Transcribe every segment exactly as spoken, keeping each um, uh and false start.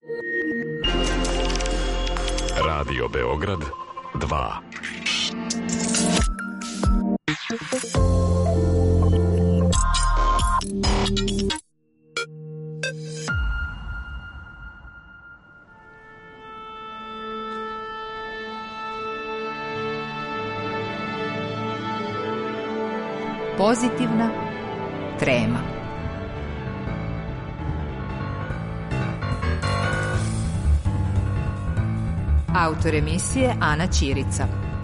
Radio Beograd dva. Pozitivna trema. Autor emisije Ana Ćirica.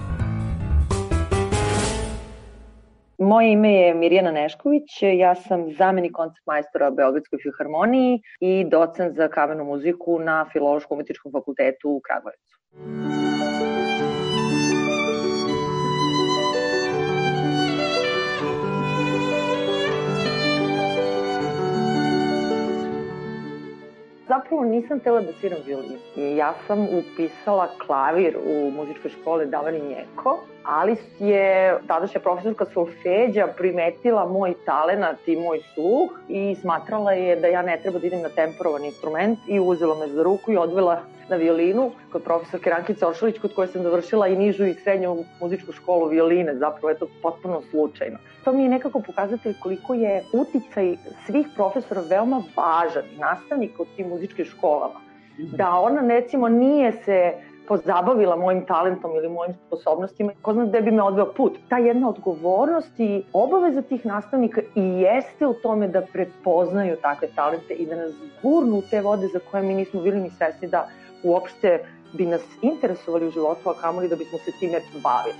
Moje ime je Mirjana Nešković, ja sam zamenik koncertmajstora u Beogradskoj filharmoniji i docent za kamernu muziku na Filološko-umetničkom fakultetu u Kragujevcu. Zapravo nisam htela da sviram violin i ja sam upisala klavir u muzičkoj školi Davani Njeko, ali je tadašnja profesorka solfeđa primetila moj talenat i moj sluh i smatrala je da ja ne treba da idem na temporovan instrument i uzela me za ruku i odvela na violinu kod profesorke Rankice Oršolić, kod koje sam završila i nižu i srednju muzičku školu violine, zapravo je to potpuno slučajno. To mi je nekako pokazatelj koliko je uticaj svih profesora veoma važan, nastavnika u tim muzičkim školama. Da ona, recimo, nije se pozabavila mojim talentom ili mojim sposobnostima, ko zna gde bi me odveo put. Ta jedna odgovornost i obaveza tih nastavnika i jeste u tome da prepoznaju takve talente i da nas gurnu u te vode za koje mi nismo bili ni svesni da uopšte bi nas interesovali u životu, a kamoli da bismo se time bavili.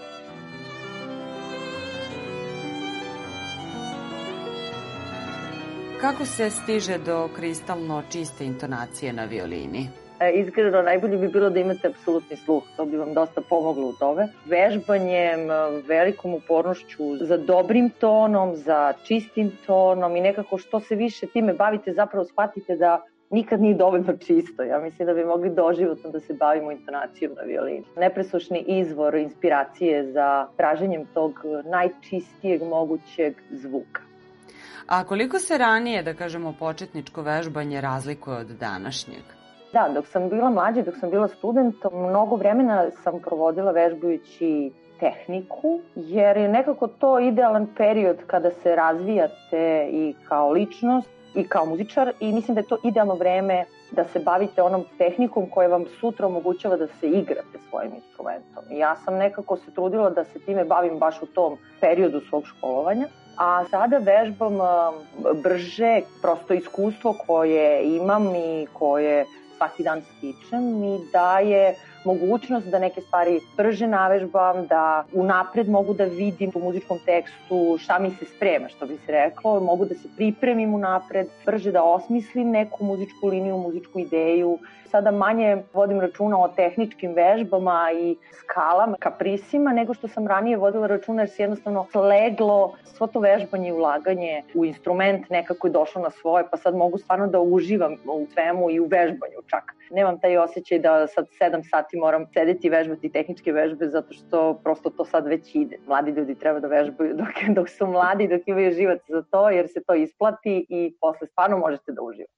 Kako se stiže do kristalno čiste intonacije na violini? E, iskreno, najbolje bi bilo da imate apsolutni sluh, to bi vam dosta pomoglo u tome. Vežbanjem, velikom upornošću za dobrim tonom, za čistim tonom i nekako što se više time bavite, zapravo shvatite da nikad nije dovoljno čisto. Ja mislim da bi mogli doživotno da se bavimo intonacijom na violini. Nepresušni izvor inspiracije za traženjem tog najčistijeg mogućeg zvuka. A koliko se ranije, da kažemo, početničko vežbanje razlikuje od današnjeg? Da, dok sam bila mlađa, dok sam bila student, mnogo vremena sam provodila vežbajući tehniku, jer je nekako to idealan period kada se razvijate i kao ličnost i kao muzičar i mislim da je to idealno vreme da se bavite onom tehnikom koja vam sutra omogućava da se igrate svojim instrumentom. I ja sam nekako se trudila da se time bavim baš u tom periodu svog školovanja. A sada vežbam brže, prosto iskustvo koje imam i koje svaki dan stičem mi daje mogućnost da neke stvari brže navežbam, da unapred mogu da vidim u muzičkom tekstu šta mi se sprema, što bi se reklo, mogu da se pripremim unapred, brže da osmislim neku muzičku liniju, muzičku ideju. Sada manje vodim računa o tehničkim vežbama i skalama, kaprisima, nego što sam ranije vodila računa jer se jednostavno sleglo svo to vežbanje i ulaganje u instrument nekako je došlo na svoje, pa sad mogu stvarno da uživam u svemu i u vežbanju čak. Nemam taj osjećaj da sad sedam sati moram sedeti i vežbati tehničke vežbe zato što prosto to sad već ide. Mladi ljudi treba da vežbaju dok, dok su mladi, dok imaju živac za to jer se to isplati i posle stvarno možete da uživate.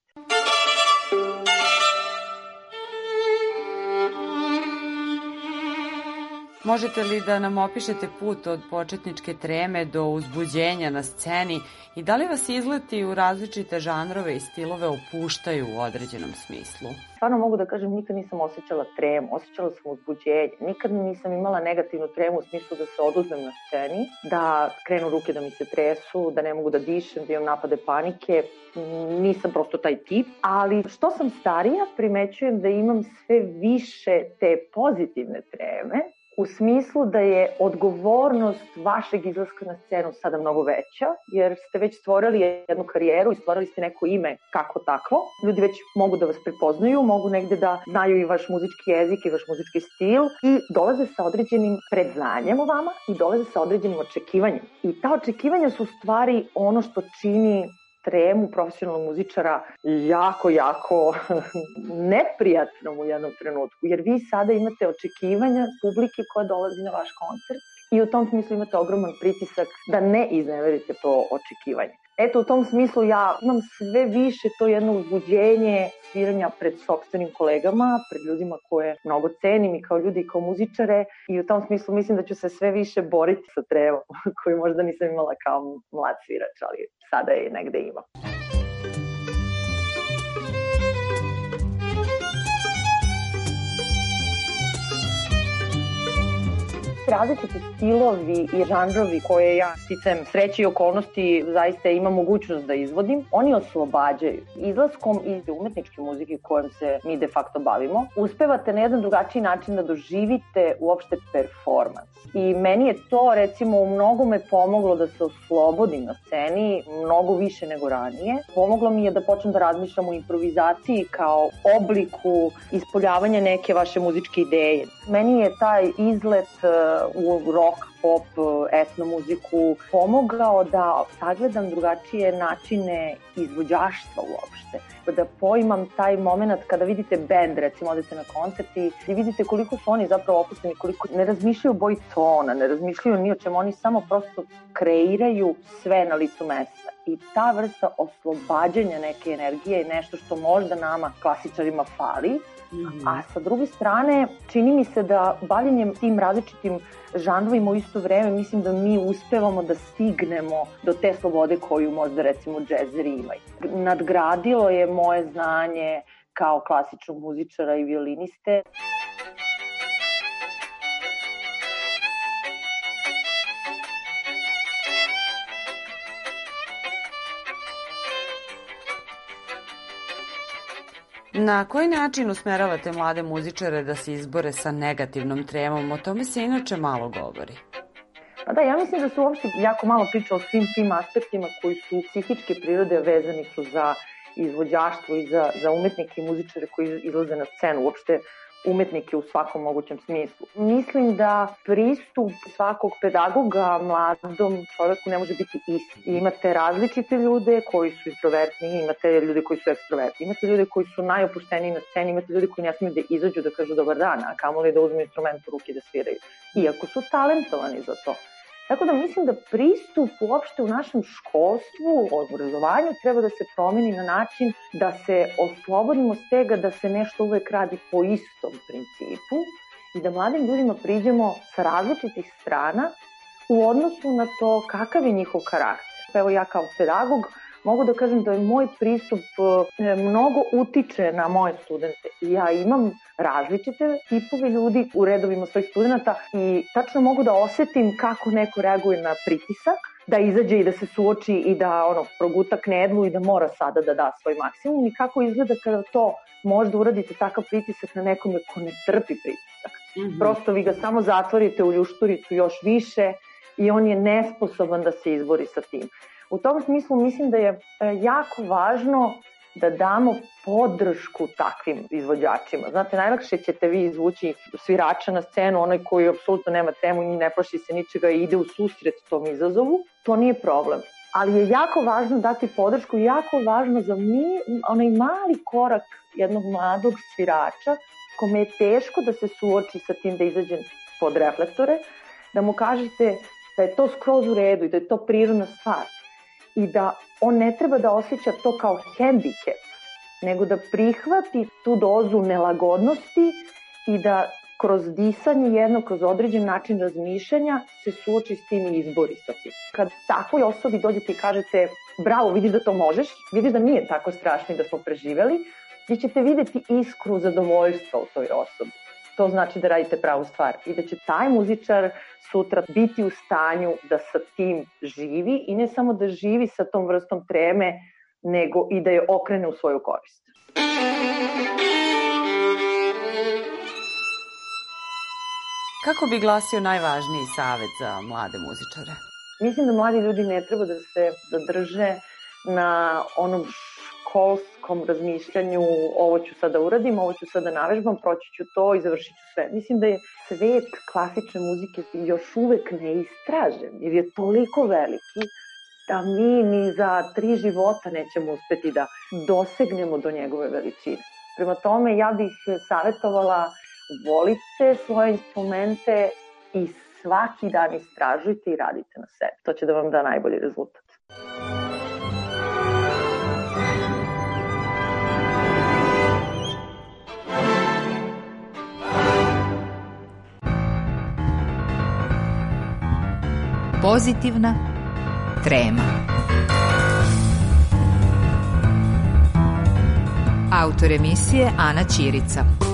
Možete li da nam opišete put od početničke treme do uzbuđenja na sceni i da li vas izleti u različite žanrove i stilove opuštaju u određenom smislu? Stvarno mogu da kažem, nikad nisam osjećala tremu, osjećala sam uzbuđenje. Nikad nisam imala negativnu tremu u smislu da se oduzmem na sceni, da krenu ruke da mi se tresu, da ne mogu da dišem, da imam napade panike. Nisam prosto taj tip, ali što sam starija primećujem da imam sve više te pozitivne treme, u smislu da je odgovornost vašeg izlaska na scenu sada mnogo veća, jer ste već stvorili jednu karijeru i stvorili ste neko ime kako takvo. Ljudi već mogu da vas prepoznaju, mogu negde da znaju i vaš muzički jezik i vaš muzički stil i dolaze sa određenim predznanjem o vama i dolaze sa određenim očekivanjem. I ta očekivanja su u stvari ono što čini tremu profesionalnog muzičara jako, jako neprijatnom u jednom trenutku, jer vi sada imate očekivanja publike koja dolazi na vaš koncert i u tom smislu imate ogroman pritisak da ne izneverite to očekivanje. Eto, u tom smislu ja imam sve više to jedno uzbuđenje sviranja pred sopstvenim kolegama, pred ljudima koje mnogo cenim i kao ljudi i kao muzičare, i u tom smislu mislim da ću se sve više boriti sa trevom koju možda nisam imala kao mlad svirač, ali sada je negde imam. Različiti stilovi i žanrovi koje ja sticajem sreće i okolnosti zaista imam mogućnost da izvodim, oni oslobađaju. Izlaskom iz umetničke muzike kojom se mi de facto bavimo, uspevate na jedan drugačiji način da doživite uopšte performans. I meni je to recimo u mnogome pomoglo da se oslobodim na sceni, mnogo više nego ranije. Pomoglo mi je da počnem da razmišljam o improvizaciji kao obliku ispoljavanja neke vaše muzičke ideje. Meni je taj izlet u rock, pop, etno muziku pomogao da sagledam drugačije načine izvođaštva uopšte. Da poimam taj moment kada vidite bend, recimo odete na koncert i vidite koliko su oni zapravo opusteni, koliko ne razmišljaju o boji tona, ne razmišljaju ni o čemu, oni samo prosto kreiraju sve na licu mesta. I ta vrsta oslobađanja neke energije je nešto što možda nama klasičarima fali. Mm-hmm. A sa druge strane, čini mi se da bavljenjem tim različitim žanrovima u isto vreme, mislim da mi uspevamo da stignemo do te slobode koju možda recimo džezeri imaju. Nadgradilo je moje znanje kao klasičnog muzičara i violiniste. Na koji način usmeravate mlade muzičare da se izbore sa negativnom tremom? O tome se inače malo govori. Pa da, ja mislim da se uopšte jako malo priča o svim tim aspektima koji su psihičke prirode, vezani su za izvođaštvo i za, za umetnike i muzičare koji izlaze na scenu, uopšte umetnike u svakom mogućem smislu. Mislim da pristup svakog pedagoga mladom čoveku ne može biti isti. Imate različite ljude koji su introvertni, imate ljude koji su ekstrovertni, imate ljude koji su najopušteniji na sceni, imate ljude koji ne smiju da izađu da kažu dobar dan, a kamoli da uzmu instrument u ruke da sviraju. Iako su talentovani za to. Tako da mislim da pristup uopšte u našem školstvu, obrazovanju, treba da se promeni na način da se oslobodimo s tega da se nešto uvek radi po istom principu i da mladim ljudima priđemo sa različitih strana u odnosu na to kakav je njihov karakter. Evo ja kao pedagog mogu da kažem da je moj pristup mnogo utiče na moje studente. Ja imam različite tipove ljudi u redovima svojih studenta i tačno mogu da osetim kako neko reaguje na pritisak, da izađe i da se suoči i da ono, proguta knedlu i da mora sada da da svoj maksimum i kako izgleda kada to možda uradite takav pritisak na nekome ko ne trpi pritisak. Mm-hmm. Prosto vi ga samo zatvorite u ljušturicu još više i on je nesposoban da se izbori sa tim. U tom smislu mislim da je jako važno da damo podršku takvim izvođačima. Znate, najlakše ćete vi izvući svirača na scenu, onaj koji apsolutno nema temu i ne plaši se ničega i ide u susret tom izazovu. To nije problem. Ali je jako važno dati podršku i jako važno za mi, onaj mali korak jednog mladog svirača kome je teško da se suoči sa tim da izađe pod reflektore, da mu kažete da je to skroz u redu i da je to prirodna stvar. I da on ne treba da osjeća to kao hendikep, nego da prihvati tu dozu nelagodnosti i da kroz disanje jedno, kroz određen način razmišljanja se suoči s tim i izbori sa tim. Kad takvoj osobi dođete i kažete bravo, vidiš da to možeš, vidiš da nije tako strašno i da smo preživeli, vi ćete videti iskru zadovoljstva u toj osobi. To znači da radite pravu stvar i da će taj muzičar sutra biti u stanju da sa tim živi i ne samo da živi sa tom vrstom treme, nego i da je okrene u svoju korist. Kako bi glasio najvažniji savet za mlade muzičare? Mislim da mladi ljudi ne treba da se zadrže na onom školskom razmišljanju, ovo ću sada uradim, ovo ću sada navežbam, proći ću to i završit ću sve. Mislim da je svet klasične muzike još uvek neistražen, jer je toliko veliki da mi ni za tri života nećemo uspeti da dosegnemo do njegove veličine. Prema tome, ja bih savjetovala, volite svoje instrumente i svaki dan istražujte i radite na sebi. To će da vam da najbolji rezultat. Pozitivna trema. Autor emisije Ana Ćirica.